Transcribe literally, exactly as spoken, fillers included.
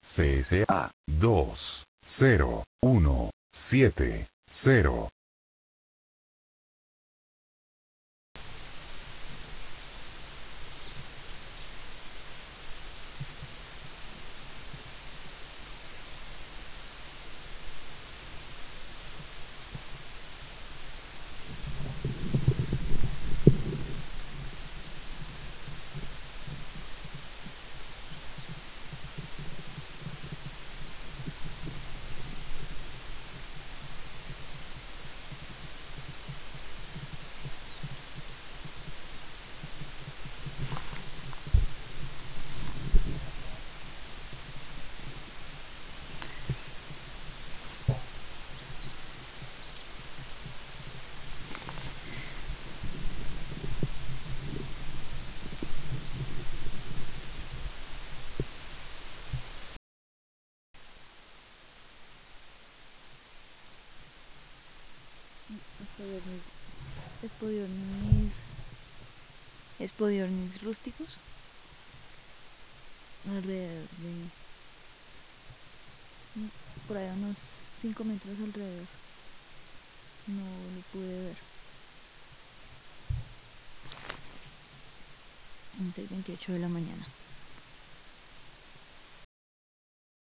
C S A dos cero uno siete cero. Espodionis, espodionis rústicos alrededor de por ahí unos cinco metros alrededor. No lo pude ver. once y veintiocho de la mañana.